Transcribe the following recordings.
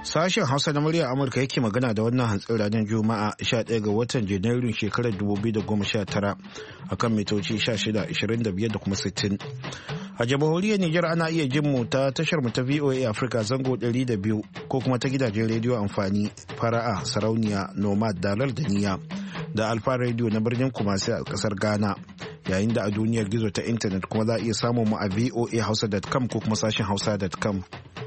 Sashen Hausa na muryar Amurka yake magana da wannan hantsin ranar Juma'a 11 ga watan Janairun shekarar 2019 akan mitoci 16, 25 da kuma 60. A jamhuriyar Nijar ana iya jin mu ta tashar mu ta VOA Africa zango 200 ko kuma ta gidajen rediyo amfani Fara'a, Sarauniya, Nomad, Dalal da Niyya da Alfa Radio na birnin Kumasi a kasar Ghana. Yayin da a duniyar gizo ta intanet kuma za a iya samun mu a voahausa.com ko kuma sashen hausa.com.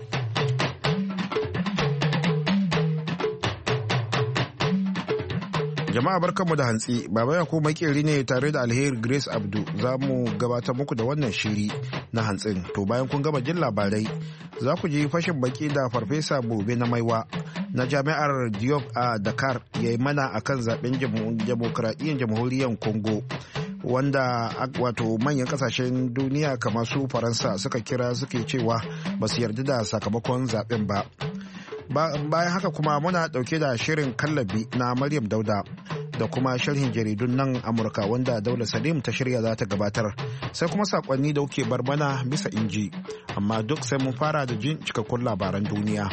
Jama'a barkanmu da hantsi, Baba Yakubu Makeri ne tare da Alheri Grace Abdu za mu gabatar muku da wannan shiri na hantsin. To bayan kun gama jin labarai, za ku ji fashin baki da Farfesa Bobe na Maiwa na Jami'ar Diop a Dakar ya yi mana akan zaben demokradiyyar jamhuriyar Congo, wanda wato manyan kasashen duniya kamar su Faransa suke cewa ba su yarda da sakamakon zaben ba. Bayan haka kuma muna dauke da shirin kallabi na Maryam Dauda da kuma sharhin jaridun nan Amurka wanda Daula Salim ta shirya za ta gabatar, sai kuma sakonni da kuke bar mana bisa inji, amma duk sai mun fara da jin cikakkun labaran duniya.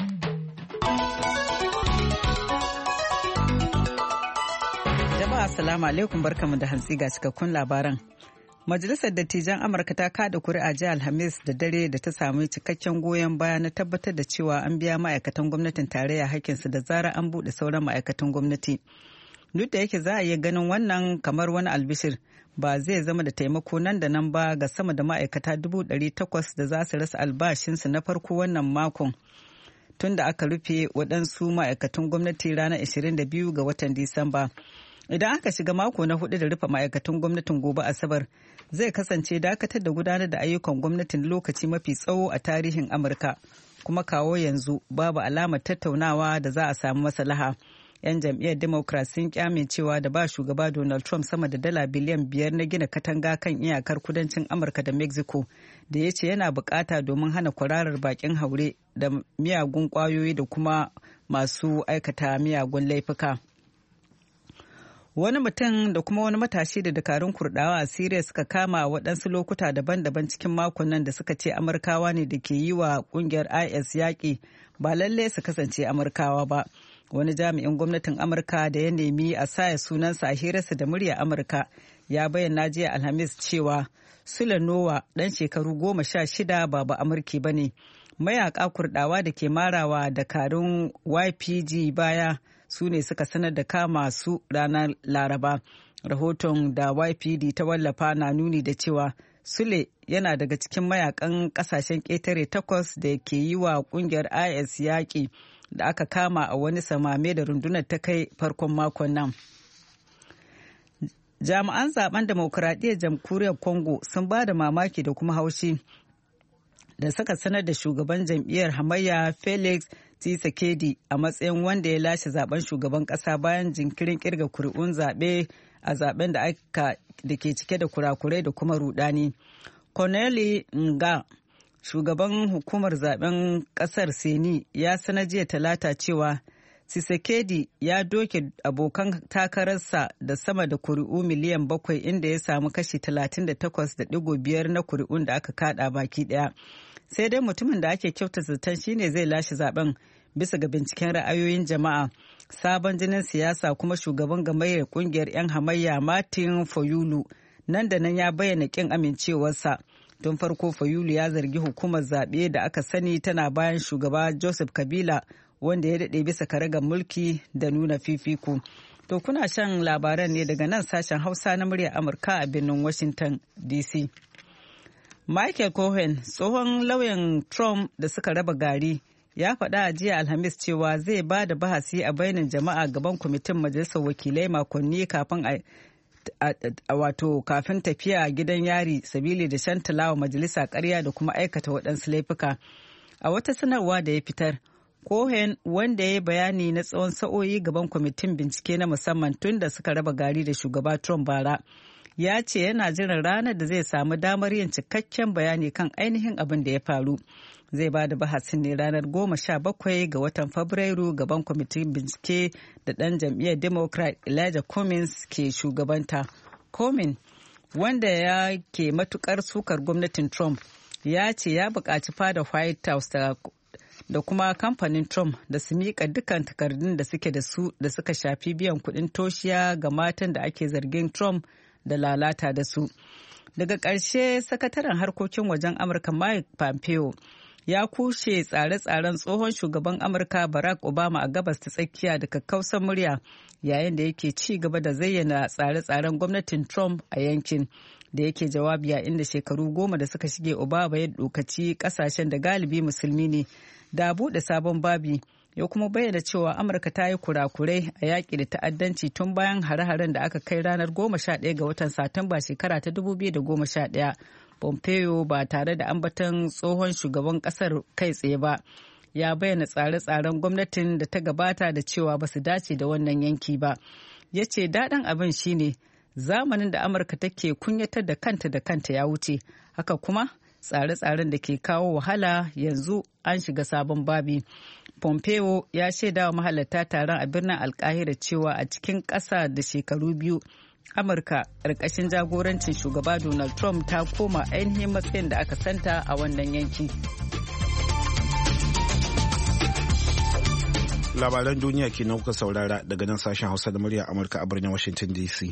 Jama'a assalamu alaikum, barkamu da hantsi ga cikakkun labaran. Majalisar Dattijan Amurka ta kada kuri'a jiya Alhamis da dare da ta samu cikakken goyon baya na tabbatar da cewa an biya ma'aikatan gwamnatin tarayya hakkinsu da zarar an buɗe sauran ma'aikatan gwamnati. Duk da yake za a iya ganin wannan kamar wani albishir, ba zai zama da taimako nan da nan ba ga sama da ma'aikata 800,000 da za su rasa albashinsu na farko wannan makon tun da aka rufe waɗansu ma'aikatan gwamnati ranar 22 ga watan Disamba. Idan aka shiga mako na 4 da rufe ma'aikatan gwamnatin gobe Asabar, zai kasance dakatar da gudanar da ayyukan gwamnatin lokaci mafi tsawo a tarihin Amurka, kuma kawo yanzu babu alamar tattaunawa da za a samu maslaha. 'Yan jam'iyyar Democrat sun kyamincewa da ba shugaba Donald Trump sama da $5 biliyan na gina katanga kan iyakar kudancin Amurka da Mexico da ya ce yana bukata domin hana kwararar bakin haure da miyagun kwayoyi da kuma masu aikata miyagun laifuka. Wani mutum da kuma wani matashi da dakarun Kurdawa a Siriya suka kama waɗansu lokuta daban-daban cikin makon nan da suka ce Amurkawa ne da ke yi wa ƙungiyar IS yaƙi, ba lalle su kasance Amurkawa ba. Wani jami'in gwamnatin Amurka da ya nemi a saya sunansa a hirarsa da murya Amurka ya bayyana jiya Alhamis cewa Sule Nowa ɗan shekaru 16 ba Amurki ba ne. Mayaƙa Kurdawa da ke marawa dakarun YPG baya su ne suka sanar da kama su ranar Laraba. Rahoton da YPD ta wallafa na nuni da cewa Sule yana daga cikin mayakan kasashen ƙetare 8 da ke yi wa ƙungiyar IS yaƙi da aka kama a wani samame da rundunar ta kai farkon makon nan. Jami'an zaben demokuraɗiyyar jamhuriyar Congo sun ba da mamaki da kuma haushi da suka sanar da shugaban jam'iyyar hamayya Felix Tshisekedi a matsayin wanda ya lashe zaben shugaban kasa bayan jinkirin kirga kuri'un zaɓe a zaben da ke cike da kurakurai da kuma rudani. Corneli Nga, shugaban hukumar zaben kasar Seni, ya sanar jiya Talata cewa Tshisekedi ya doke abokan takararsa da sama da kuri'u miliyan 7 inda ya samu kashi 38.5 na kuri'un da aka kada baki daya. Sai dai mutumin da ake kyauta zaton shine zai lashe zaben bisa ga binciken ra'ayoyin jama'a. Sabon jinin siyasa kuma shugaban gamayyar kungiyar 'yan hamayya Martin Fayulu nan da nan ya bayyana kin amincewarsa. Tun farko Fayulu ya zargi hukumar zaɓe da aka sani tana bayan shugaba Joseph Kabila wanda ya daɗe bisa karagar mulki da nuna fifiko. To kuna shan labaran ne daga nan sashen Hausa na muryar Amurka a birnin Washington DC. Michael Cohen, tsohon lauyan Trump da suka raba gari, ya faɗa a jiya Alhamis cewa zai ba da bahasi a bainin jama'a gaban kwamitin majalisar wakilai makonni kafin tafiya gidan yari sabili da shantalawa majalisa ƙarya da kuma aikata waɗansu laifuka. A wata sanarwa da ya fitar, Cohen, wanda ya yi bayani na tsawon sa'o'i gaban kwamitin bincike na musamman tun da suka raba gari da shugaba Trump bara, ya ce yana jiran ranar da zai samu damar yin cikakken bayani kan ainihin abin da ya faru. Zai ba da bahasin ne ranar 17 ga watan Fabrairu gaban kwamitin bincike da ɗan jam'iyyar Democrat Elijah Cummings ke shugabanta. Cummings, wanda ya ke matukar sukar gwamnatin Trump, ya ce ya buƙaci fada White House da kuma kamfanin Trump da su miƙa dukkan takardun da suke da su da suka shafi biyan kuɗin toshiya ga matan da ake zargin Trump da lalata da su. Daga ƙarshe, sakataren harkokin wajen Amurka Mike Pompeo ya kushe tsare-tsaren tsohon shugaban Amurka Barack Obama a gabas ta tsakiya da kakkausar murya yayin da yake ci gaba da zayyana tsare-tsaren gwamnatin Trump a yankin. Da yake jawabi a inda shekaru 10 da suka shige Obama ya dokaci kasashen da galibi musulmi ne da buɗe sabon babi, ya kuma bayyana cewa Amurka ta yi kurakurai a yaƙi da ta'addanci tun bayan hare-haren da aka kai ranar 11 ga watan Satumba shekara ta 2011. Pompeo ba tare da ambaton tsohon shugaban ƙasar kai tsaye ba ya bayyana tsare-tsaren gwamnatin da ta gabata da cewa ba su dace da wannan yanki ba. Ya ce daɗin abin shine zamanin da Amurka take kunyatar da kanta ya wuce, haka kuma tsare-tsaren da ke kawo wahala yanzu an shiga sabon babi. Pompeo ya shaida wa mahalarta taron a birnin Alkahira cewa a cikin ƙasa da shekaru biyu Amurka ƙarƙashin jagorancin shugaba Donald Trump ta koma ainihin matsayin da aka santa a wannan yanki. Labaran duniya ke kuka saurara daga nan sashen Hausa da murya Amurka a birnin Washington DC.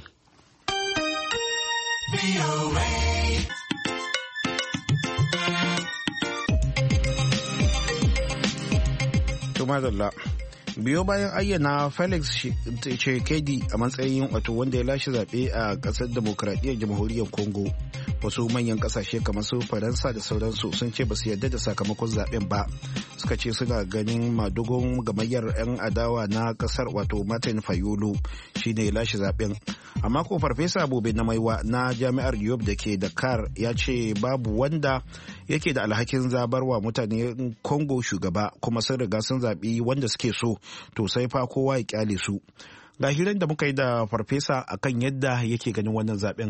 Tumadalla. Biyo bayan ayyana Felix Tshisekedi a matsayin wato wanda ya lashe zaɓe a ƙasar demokradiyyar jamhuriyar Congo, wasu manyan ƙasashe kamar su Faransa da sauransu sun ce ba su yarda da sakamakon zaɓen ba. Suka ce suna ganin madugun gamayyar 'yan adawa na ƙasar wato Martin Fayulu shine ya lashe zaɓen. Amma ko Farfesa Bobe na Maiwa na Jami'ar Diop da ke Dakar ya ce babu wanda yake da alhakin zabarwa mutane Congo shugaba, kuma sun riga sun zaɓi wanda suke so, to sai fa kowa ya kyale su. Ga hirar da muka yi da Farfesa akan yadda yake ganin wannan zaɓen.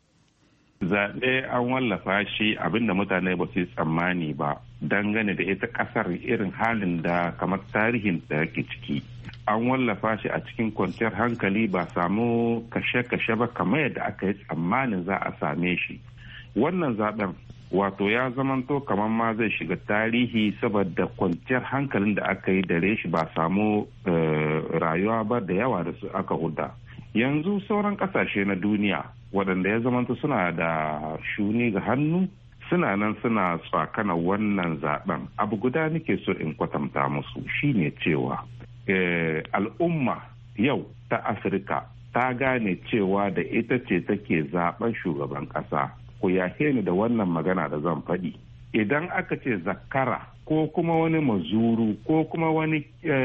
Zaɓe an wallafa shi abinda mutane ba su yi tsammani ba dangane da ita ƙasar irin halin da kamar tarihin da yake ciki. An wallafa shi a cikin kwanciyar hankali, ba samu kashe-kashe ba kamar yadda aka yi tsammanin za a same shi. Wannan zaɓen wato ya zamanto kamar ma zai shiga tarihi saboda kwanciyar hankalin da aka yi dare shi, ba samu rayuwa ba da yawa da su aka huda. Yanzu sauran ƙasashe na duniya waɗanda ya zamanto suna da shuni ga hannu suna nan suna tsakana wannan zaɓen. Abu guda nake so in kwatanta musu shine cewa al'umma yau ta Afirka ta gane cewa da ita ce take zaben shugaban ƙasa. Ku yahe ni da wannan magana da zan faɗi. Idan aka ce zakara ko kuma wani mazuru ko kuma wani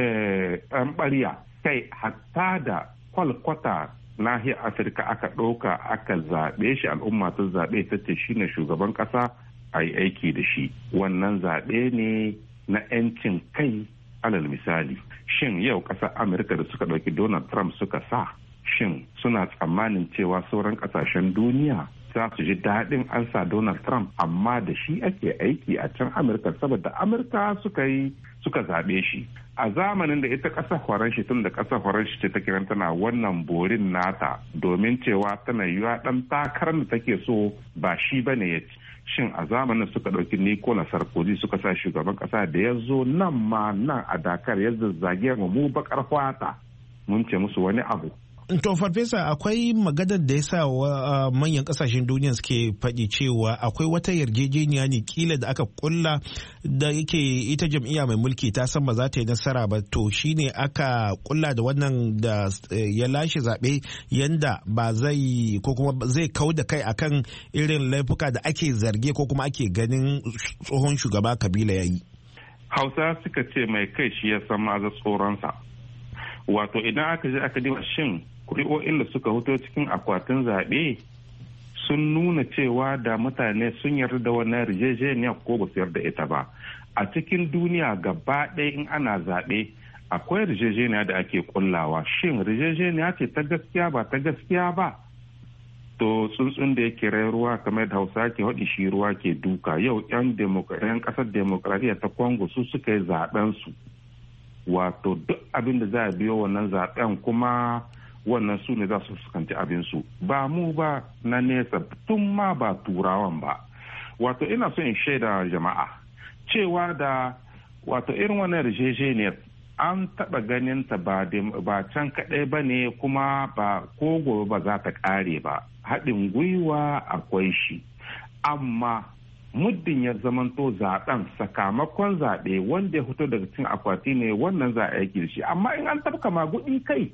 ɗan ɓarya, kai hatta da kwalkwata nahiyar Afirka aka ɗauka aka zaɓe shi, al'umma ta zaɓe ta ce shine shugaban ƙasa, a yi aiki da shi. Wannan zaɓe ne na 'yancin kai. Alal misali, shin yau ƙasar Amurka da suka ɗauki Donald Trump suka sa, shin suna tsammanin cewa sauran ƙasashen duniya za su ji daɗin an sa Donald Trump, amma da shi ake aiki a can Amurka saboda Amurka suka zaɓe shi. A zamanin da ita ƙasar Faranshi, tun da ƙasar Faranshi ce ta kiran tana wannan borin nata domin cewa tana yiwa ɗan takarar da take so ba shi bane ya ci. Shin a zamanin suka ɗauki Nicolas Sarkozy suka sa shugaban ƙasa da ya zo nan a Dakar ya zazzage mu baƙar fata, mun ce musu wani abu. To Farfesa, akwai maganar da ya sa wa manyan kasashen duniya suke faɗi cewa akwai wata yarjejeniya ne kila da aka kulla da yake ita jam'iyya mai mulki ta san ba za ta yi nasara ba, to shine aka kulla da wannan da ya lashe zaɓe yanda ba zai ko kuma zai kau da kai akan irin laifuka da ake zarge ko kuma ake ganin tsohon shugaba Kabila ya yi. Hausa suka ce mai kai shi ya san maza tsoronsa. Wato idan aka je aka diba shin kuri'o'in da suka fito cikin akwatin zaɓe sun nuna cewa da mutane sun yarda da wannan yarjejeniya ko ba su yarda ita ba. A cikin duniya gaba ɗaya in ana zaɓe akwai yarjejeniya da ake kullawa. Shin yarjejeniya ce ta gaskiya ba ta gaskiya ba? To tsuntsun da yake rai ruwa kamar da Hausa ke haɗi shi ruwa ke duka. Yau 'yan ƙasar demokradiyya ta Congo su suka yi zaɓen su. Wato duk abin da za a biyo wannan zaɓen kuma wannan su ne za su fuskanci abinsu, ba mu ba na nesa, tun ma ba turawan ba. Wato ina so in shaida jama'a cewa da wato irin wannan yarjejeniyar an taɓa ganin ta ba can kaɗai ba ne, kuma ba ko gobe ba za ta ƙare ba. Haɗin gwiwa akwai shi, amma muddin ya zamanto zaɓen sakamakon zaɓe wanda ya fito daga cikin akwati ne, wannan za a yi shi. Amma in an tafka magudi kai,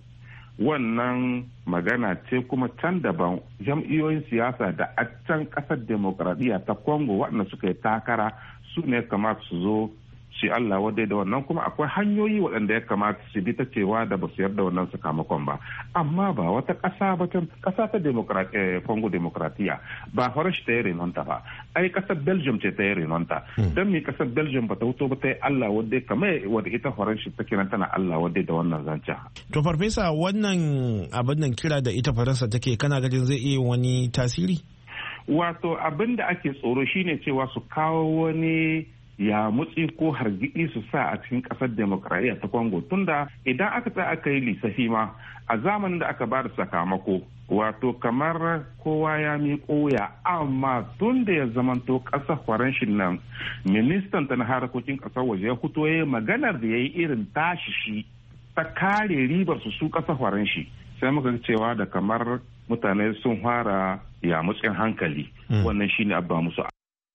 wannan magana ce kuma can daban. Jam'iyyoyin siyasa da a can ƙasar demokradiyya ta Congo waɗanda suka yi takara su ne kamata su zo shi Allah wadai da wannan, kuma akwai hanyoyi waɗanda ya kamata su bi ta cewa da ba su yarda wannan sakamakon ba. Amma ba wata ƙasa ba, ƙasa ta Congo demokratiya ba Faransa ta yi renonta ba, ai ƙasar Belgium ce ta yi renonta. Don me ƙasar Belgium ba ta wuto ba ta yi Allah wadai kamar wadda ita Faransa ta kiran tana Allah wadai da wannan zancen. To farfesa, wannan abin nan kira da ita Faransa take, kana ganin zai iya wani tasiri? Wato abin da ake tsoro shine cewa su kawo wani ya mutsi ko hargitsi su sa a cikin kasar demokradiyya ta Congo, tunda idan aka tsaya aka yi lissafi ma a zamanin da aka bada sakamako, wato kamar kowa ya miƙo ya, amma tun da ya zamanto ƙasar Faranshin nan ministan ta na harkokin ƙasar waje ya fito ya maganar da ya yi irin tashi shi ta kare ribar su ƙasar Faranshi, sai muka cewa da kamar mutane sun fara ya mutsin hankali. Wannan shine abba musu.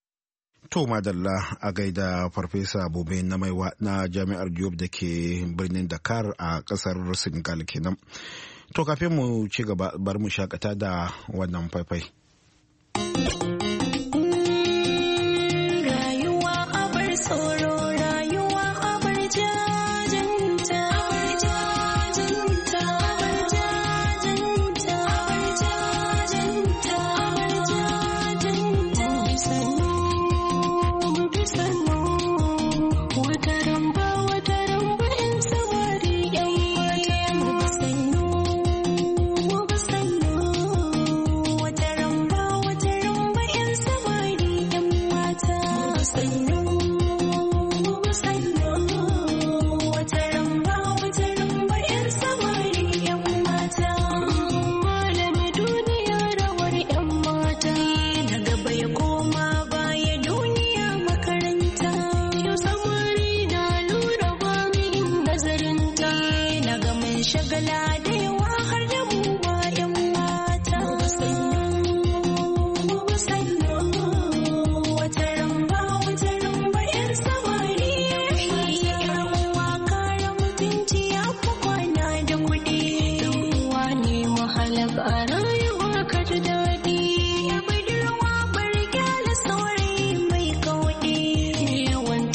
To madalla a gaida farfesa Bobe na Maiwa na jami'ar Diop da ke birnin Dakar a kasar Senegal kenan. To kafin mu ci gaba, bari mu shakata da wannan faifai.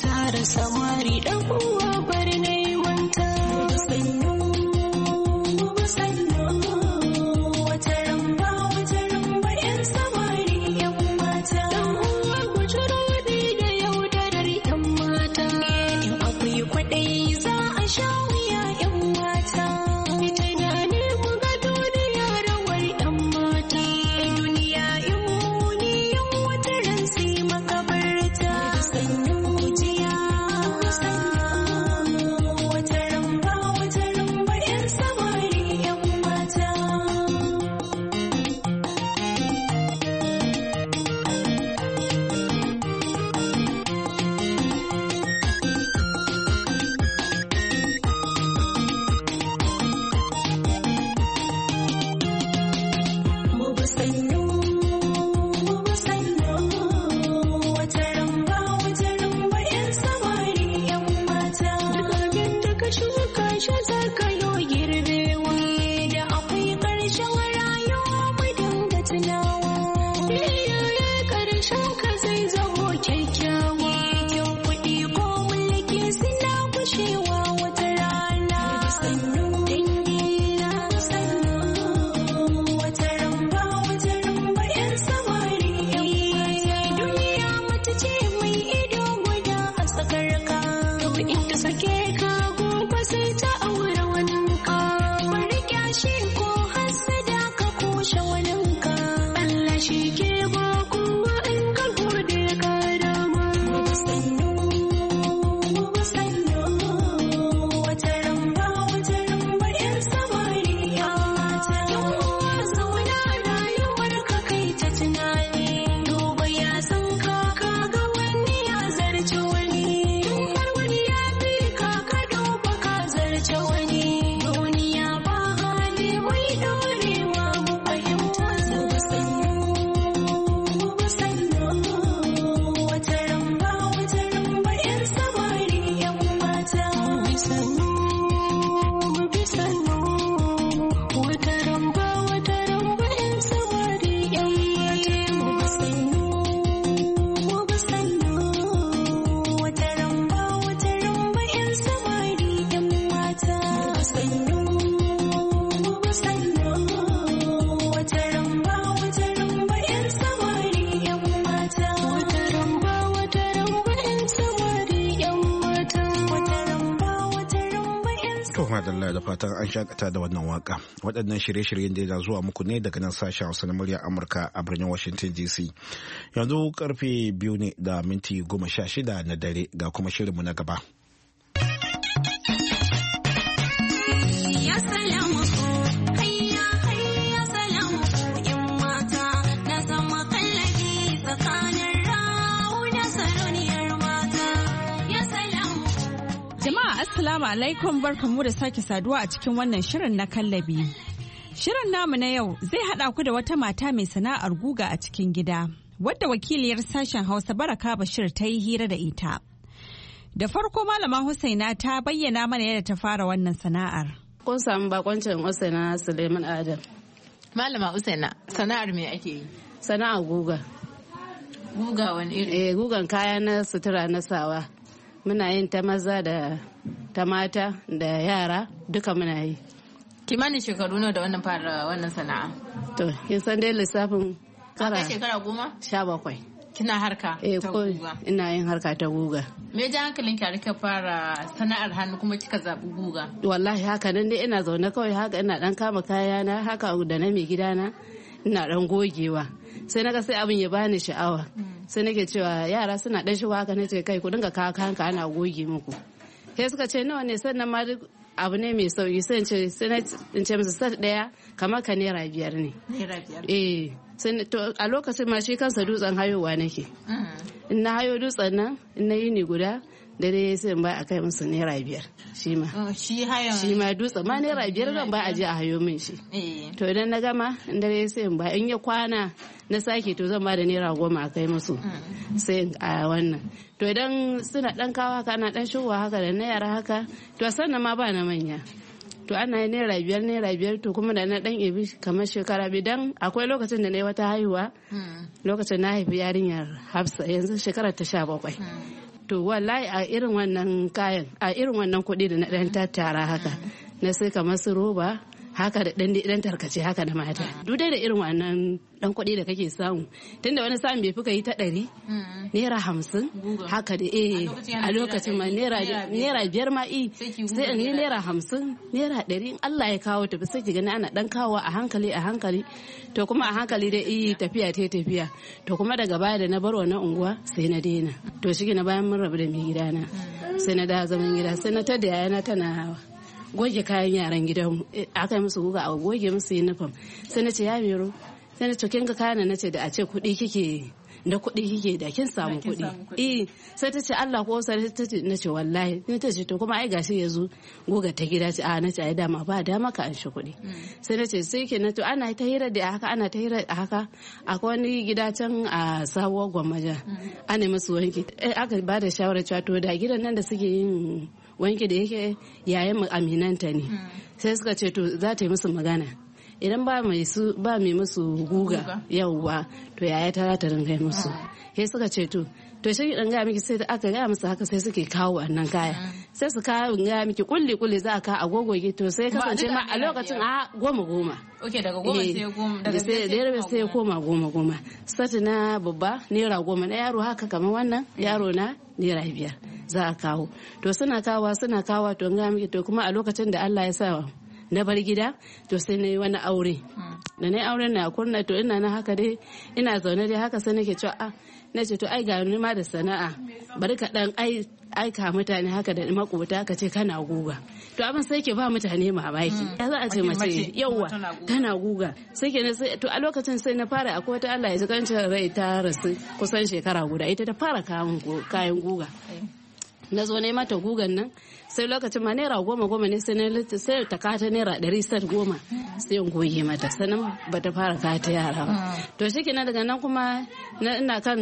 Samari dan uwa bar neman ta sannu madalla da fatan an shakata da wannan waka. Waɗannan shirye-shiryen da zuwa muku ne daga nan sashen Hausa na muryar Amurka a birnin Washington DC. Yanzu karfe 2 ne da minti 16 na dare ga kuma shirinmu na gaba. Assalamu alaikum, barkanmu da sake saduwa a cikin wannan shirin na kallabi. Shirin namu na yau zai haɗa ku da wata mata mai sana'ar guga a cikin gida, wadda wakiliyar sashen Hausa Baraka Bashir ta yi hira da ita. Da farko Malama Husaina ta bayyana mana yadda ta fara wannan sana'ar. Kun samu bakoncin Husaina Suleiman Adam. Malama Husaina, sana'ar me ake yi? Sana'ar guga. Guga wani iri? Gugan kaya na sutura na sawa. Muna yin ta maza da ta mata da yara duka muna yi. Kimanin shekaru nawa da wannan fara wannan sana'a? To, kin san dai lissafin kara. Ka shekara 10? 17. Kina harka ta guga? Ina yin harka ta guga. Me ja hankalin ki rika fara sana'ar hannu kuma kika zabi guga? Wallahi haka nan dai ina zaune kawai haka ina dan kama kaya na haka da na mai gidana ina dan gogewa. Sai naga sai abin ya bani sha'awa. Sai nake cewa yara suna dan shigo haka nace kai ku dinga kawo kanka ana goge muku. Sai suka ce nawa ne sannan ma abu ne mai sauki sai in ce musu sat daya kamar ka naira 5 ne. Naira 5? Sai to a lokacin ma shi kansa dutsen hayowa nake. In na hayo dutsen nan in na yi ni guda da dai sai in ba a kai musu naira 5 shi ma. Shi ma dutsen ma naira 5 zan ba a je a hayo min shi. To idan na gama in dare sai in ba in ya kwana na sake to zan ba da naira 10 a kai musu sai a wannan. To idan suna dan kawo haka ana dan shigowa haka da na yara haka to sannan ma ba na manya. To ana yi naira 5 to kuma da na dan ebi kamar shekara bidan akwai lokacin da na yi wata haihuwa lokacin na haifi yarinyar Hafsa yanzu shekarar ta 17. To wallahi a irin wannan kayan a irin wannan kuɗi da na dan tattara haka na sai kamar su roba haka da dan tarkace haka da mata duk da irin wannan dan kuɗi da kake samu tunda wani samun bai fi ka yi ta 100 naira 50 haka da a lokacin ma naira 5 ma sai in yi naira 50 naira 100 Allah ya kawo tafi sai ki gani ana dan kawo a hankali to kuma a hankali da tafiya to kuma daga baya da na bar wannan unguwa sai na daina to shi na bayan mun rabu da mai gidana sai na da zaman gida sai na tada yayana tana goge kayan yaran gidanmu aka yi musu guga a goge musu uniform sai na ce ya biro sai na ce kin ga kayan na ce da a ce kuɗi kike da kin samu kuɗi sai ta ce Allah ko sai ta ce na ce wallahi ni ta ce to kuma ai gashi yazo goga ta gida ce a na ce ai dama ba dama ka an shi kuɗi sai na ce sai kenan to ana ta hira da haka akwai wani gida can a sabuwar gwammaja ana musu wanki aka ba da shawarar cewa to da gidan nan da suke yin wanki da yake yayin aminanta ne sai suka ce to za ta yi musu magana idan ba mai musu guga yauwa to yaya ta za ta ringa musu sai suka ce to shi dan ga miki sai aka ga musu haka sai suke kawo wannan kaya sai su kawo ga miki kulli za ka agogoge to sai kasance ma a lokacin a 10 okay daga 10 sai 10 sai koma 10 sati na babba naira 10 na yaro haka kamar wannan yaro na naira 5 za a kawo to suna kawo to ga miki to kuma a lokacin da Allah ya sa na bar gida to sai na yi wani aure da na yi auren na kurna to ina na haka dai ina zaune dai haka sai nake cewa na ce to ai ga ni ma da sana'a bari ka dan aika mutane haka da makota ka ce kana guga to abin sai ke ba mutane mamaki ya za a ce mace yauwa tana guga sai ke to a lokacin sai na fara akwai wata Allah ya ji kancin rai ta rasu kusan shekara guda ita ta fara kayan guga na zo ne mata gugan nan sai lokacin ma naira 10 ne sai ta kata naira 100 sai 10 sai in goge mata sannan ba ta fara kata yara ba to shi kenan daga nan kuma ina kan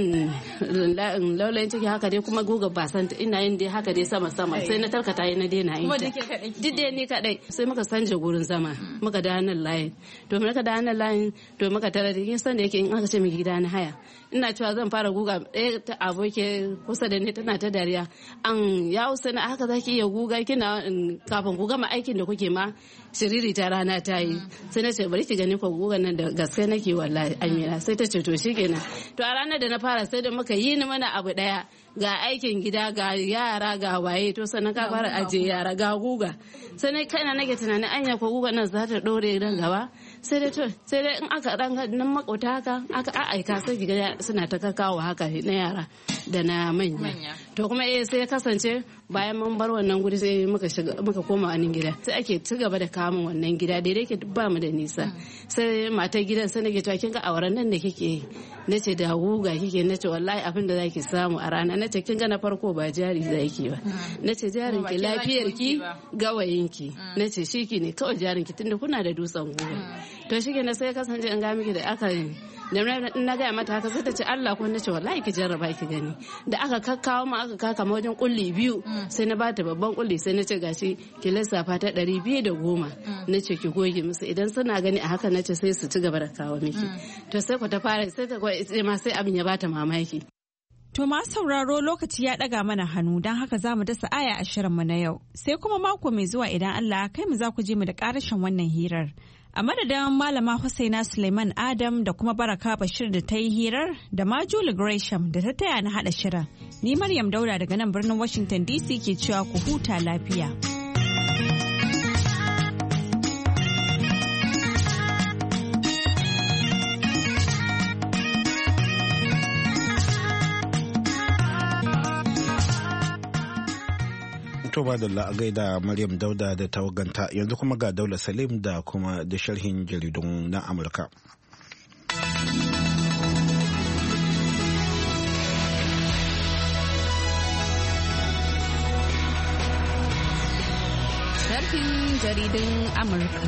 laulayin ciki haka dai kuma guga ba san ina yin dai haka dai sama sai na tarkata yi na daina yin ta duk dai ni kadai sai muka sanje gurin zama muka da nan layin to muka da nan layin to muka tare da kin san da yake in aka ce miki gida na haya ina cewa zan fara guga ɗaya ta aboke kusa da ni tana ta dariya an ya Usaina haka zaki iya guga kina kafin ku gama aikin da kuke ma shiriri ta rana ta yi sai na ce bari ki gani ko gugan nan da gaske nake wallahi Amina sai ta ce to shikenan to a ranar da na fara sai da muka yi ni mana abu daya ga aikin gida ga yara ga waye to sannan ka fara aje yara ga guga sai na kaina nake tunanin anya ko guga nan za ta dore dan gaba sai dai in aka dan nan makota haka aka aika sai kiga suna ta kakawo haka na yara da na manya to kuma sai ya kasance bayan mun bar wannan guri sai muka koma wannan gida sai ake ci gaba da kamun wannan gida daidai ke ba mu da nisa sai matar gidan sai nake cewa kin ga auren nan da kike nace da guga kike nace wallahi abin da zaki samu a rana nace kin ga na farko ba jari zaki ba nace jarin ki lafiyar ki gawayin ki nace shiki ne kawai jarin ki tunda kuna da dutsen guga to shike na sai kasance an ga miki da aka da na gaya mata haka sai ta ce Allah ko nace wallahi ki jarraba ki gani da aka kakkawo mu aka kaka ma wajen kulli 2 sai na bata babban kulli sai nace gashi ki lissafa ta 210 nace ki goge musu idan suna gani a haka nace sai su ci gaba da kawo miki to sai ku ta fara sai ta ma sai abin ya bata mamaki. To ma sauraro lokaci ya daga mana hannu don haka za mu dasa aya a shirinmu na yau sai kuma mako mai zuwa idan Allah kai mu za ku je mu da karashin wannan hirar. A madadin Malama Husaina Suleiman Adam da kuma Baraka Bashir da ta yi hirar da ma Julie Gresham da ta taya na haɗa shirin. Ni Maryam Dauda daga nan birnin Washington DC ke cewa ku huta lafiya. To ba da la'agai da Maryam Dauda da tawaganta yanzu kuma ga Daula Salim da kuma da sharhin jaridun na Amurka. Sharhin jaridun Amurka.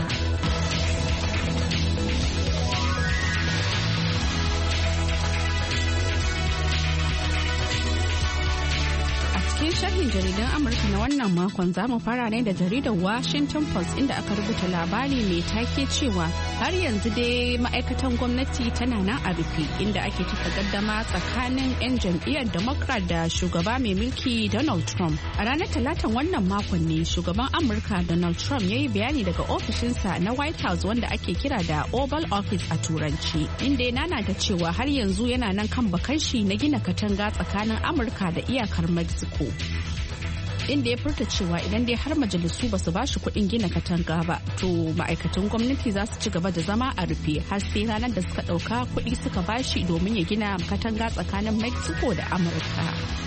Cikin sharhin jaridan Amurka na wannan makon za mu fara ne da jaridar Washington Post inda aka rubuta labari mai take cewa har yanzu dai ma'aikatan gwamnati tana nan a rufe inda ake ta gaddama tsakanin 'yan jam'iyyar Democrat da shugaba mai mulki Donald Trump. A ranar Talatan wannan makon ne shugaban Amurka Donald Trump ya yi bayani daga ofishinsa na White House wanda ake kira da Oval Office a Turanci, inda ya nanata cewa har yanzu yana nan kan bakan shi na gina katanga tsakanin Amurka da iyakar Mexico. Inda ya furta cewa idan dai har majalisu ba su ba shi kuɗin gina katanga ba to ma'aikatan gwamnati za su ci gaba da zama a rufe har sai ranar da suka ɗauka kuɗi suka ba shi domin ya gina katanga tsakanin Mexico da Amurka.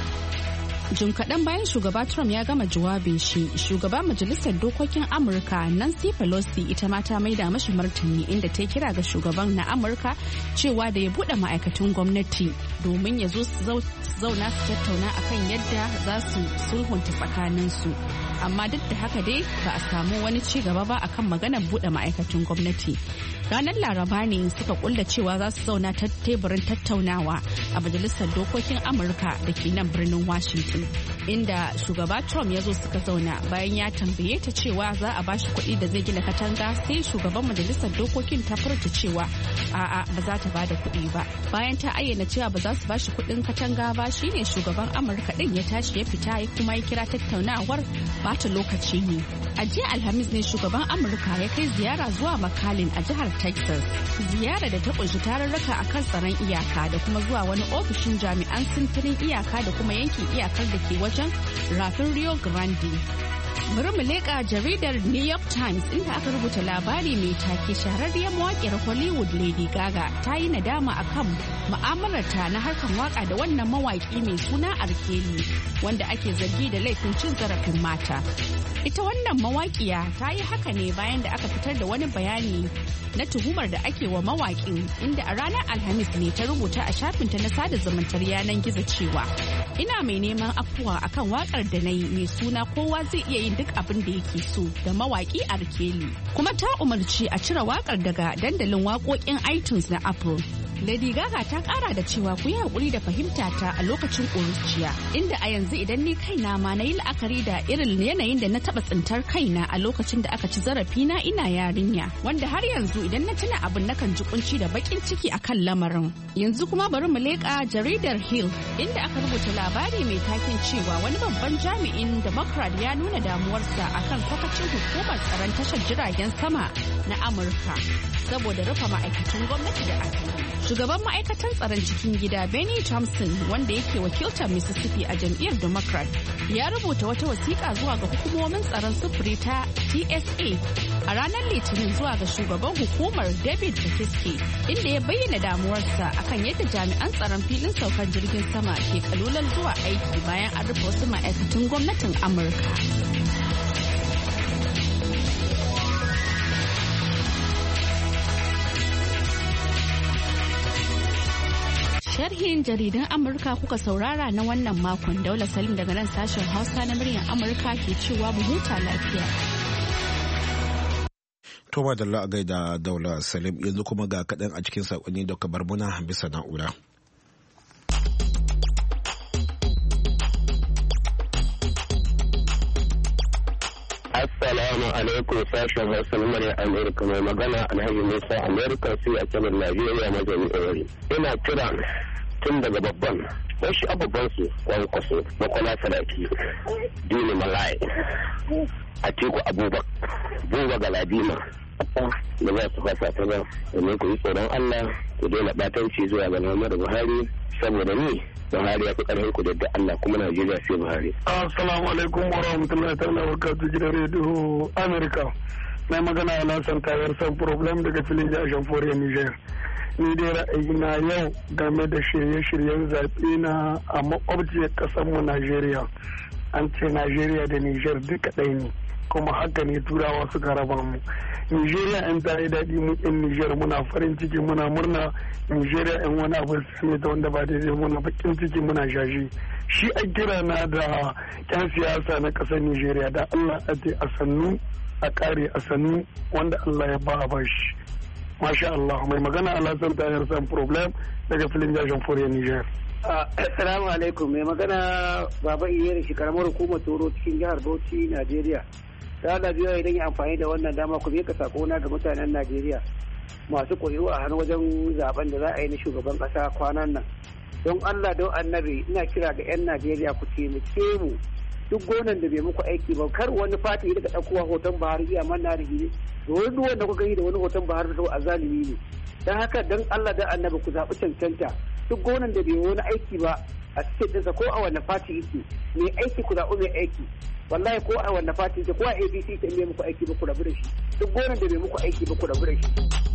Jim kaɗan bayan shugaba Trump ya gama jawabin shi, shugaban majalisar dokokin Amurka Nancy Pelosi ita ma ta maida mashi martani inda ta kira ga shugaban na Amurka cewa da ya buɗe ma'aikatan gwamnati domin ya zo su zauna su tattauna akan yadda za su sulhunta tsakaninsu. Amma duk da haka dai ba a samu wani ci gaba ba akan maganar buɗe ma'aikatan gwamnati. Ranar Laraba ne suka kulla cewa za su zauna ta teburin tattaunawa a majalisar dokokin Amurka da ke nan birnin Washington. Inda shugaba Trump ya zo suka zauna bayan ya tambaye ta cewa za a bashi kuɗi da zai gina katanga sai shugaban majalisar dokokin ta furta cewa a'a ba za ta bada kuɗi ba. Bayan ta ayyana cewa ba za su bashi kuɗin katanga ba shine shugaban Amurka ɗin ya tashi ya fita ya kuma ya kira tattaunawar bata lokaci ne. A jiya Alhamis ne shugaban Amurka ya kai ziyara zuwa McAllen a jihar Texas. Ziyara da ta kunshi tarurruka akan tsaron iyaka da kuma zuwa wani ofishin jami'an sintirin iyaka da kuma yankin iyakar da ke wajen rafin Rio Grande. Bari mu leƙa jaridar New York Times inda aka rubuta labari mai take shahararriyar mawaƙiyar Hollywood Lady Gaga ta yi nadama akan mu'amalarta na harkar waka da wannan mawaƙi mai suna R. Kelly wanda ake zargi da laifin cin zarafin mata. Ita wannan mawaƙiya ta yi haka ne bayan da aka fitar da wani bayani na tuhumar da ake wa mawaƙin inda a ranar Alhamis ne ta rubuta a shafinta na sada zumuntar yanar gizo cewa ina mai neman afuwa akan wakar da na yi mai suna kowa zai iya yin duk abin da yake so da mawaƙi R. Kelly kuma ta umarci a cire wakar daga dandalin waƙoƙin iTunes na Apple. Lady Gaga ta kara da cewa ku yi hakuri da fahimta ta a lokacin ƙuruciya, inda a yanzu idan ni kaina ma na yi la'akari da irin yanayin da na taɓa tsintar kaina a lokacin da aka ci zarafina ina yarinya, wanda har yanzu idan na tuna abin nakan ji kunci da bakin ciki akan lamarin. Yanzu kuma bari mu leƙa jaridar Hill, inda aka rubuta labari mai taken cewa wani babban jami'in Democrat ya nuna damuwarsa akan sakacin hukumar tsaron tashar jiragen sama na Amurka saboda rufe ma'aikatan gwamnati da aka yi. Shugaban ma'aikatan tsaron cikin gida Benny Thompson, wanda yake wakiltar Mississippi a jam'iyyar Democrat, ya rubuta wata wasiƙa zuwa ga hukumomin tsaron sufuri ta TSA a ranar Litinin zuwa ga shugaban hukumar David Bakiski, inda ya bayyana damuwarsa akan yadda jami'an tsaron filin saukar jirgin sama ke kalulan zuwa aiki bayan an rufe wasu ma'aikatan gwamnatin Amurka. Sharhin jaridan Amurka kuka saurara na wannan makon. Daula Salim daga nan sashen Hausa na muryar Amurka ke cewa mu huta lafiya. To ba da a gaida Daula Salim, yanzu kuma ga kaɗan a cikin saƙonni da ka bar muna bisa na'ura. Assalamu alaikum sashen Hausa na muryar Amurka, mai magana Alhaji Musa Amurka sai a cikin Najeriya mazaunin Ori. Ina kira tun daga babban wasu abubuwan su kwankwaso Makwala Saraki, Dini Malai, Atiku Abubakar, Buba Galadima, da za su fasa ta ba, domin ku yi tsoron Allah ku daina batanci zuwa ga Muhammadu Buhari, saboda ni Buhari ya fi ƙarfin ku da Allah, kuma Najeriya sai Buhari. Assalamu alaikum wa rahmatullahi ta'ala wa barakatuh, gidan rediyo Amerika. Mai magana a Lasan Tayar San Problem daga filin jashen Foriya Niger. Ni dai ra'ayina yau game da shirye-shiryen zaɓe na a makwabciyar ƙasarmu Najeriya. An ce Najeriya da Niger duka ɗaya ne, kuma haka ne turawa suka raba mu. Nigeria in ta yi daɗi mu in Niger muna farin ciki muna murna, Nigeria in wani abu sai ta wanda ba daidai muna bakin ciki muna shashi. Shi a kira na da ƴan siyasa na ƙasar Nigeria da Allah a ce a sannu a ƙare a sannu wanda Allah ya ba a bashi. Masha Allah, mai magana Alhassan Tayar San Problem daga filin jashen Foriya Niger. Assalamu alaikum, mai magana Baba Iyere shi karamar hukumar Toro cikin jihar Bauchi, Najeriya. Da Allah biyo idan yi amfani da wannan dama ku miƙa sakona ga mutanen Najeriya masu ƙuri'u a hannu wajen zaben da za a yi na shugaban ƙasa kwanan nan. Don Allah don Annabi ina kira ga 'yan Najeriya ku taimake mu duk gonan da bai muku aiki ba, kar wani fati daga ɗaukowa hoton Buhari iya manna da gine da wani duk wanda kuka yi da wani hoton Buhari da azalimi ne. Don haka don Allah don Annabi ku zaɓi cancanta duk gonan da bai wani aiki ba a cikin ɗinsa ko a wanne fati yake mai aiki ku zaɓi mai aiki, wallahi ko a wanne fati yake ko a ABC ta bai muku aiki ba ku rabu da shi, duk gonan da bai muku aiki ba ku rabu da shi.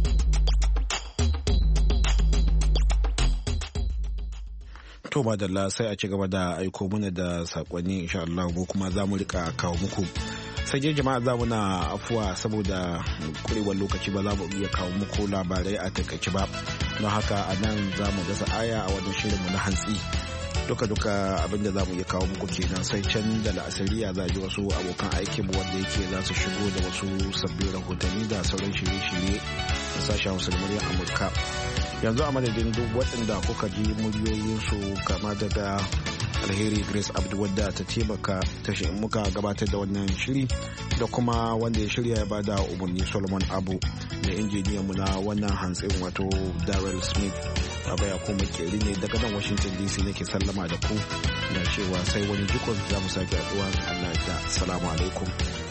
To madalla sai a ci gaba da aiko mana da sakonni insha Allah, mu kuma za mu rika kawo muku. Sai dai jama'a za mu na afuwa saboda kurewar lokaci ba za mu iya kawo muku labarai a takaice ba. Don haka a nan za mu dasa aya a wannan shirinmu na hantsi. Duka abinda za mu iya kawo muku kenan, sai can da la'asariya za a ji wasu abokan aikinmu wanda yake za su shigo da wasu sabbin rahotanni da sauran shirye-shirye da sashen Hausa da muryar Amurka. Yanzu a madadin duk waɗanda kuka ji muryoyinsu kama daga Alheri Grace Abdu wadda ta taimaka ta muka gabatar da wannan shiri, da kuma wanda ya shirya ya bada umarni Solomon Abu, da injiniyan mu na wannan hantsin wato Darrell Smith. Baba ya kuma keri ne daga nan Washington DC nake sallama da ku da cewa sai wani jikon za mu sake haɗuwa. Allah ya salamu alaikum.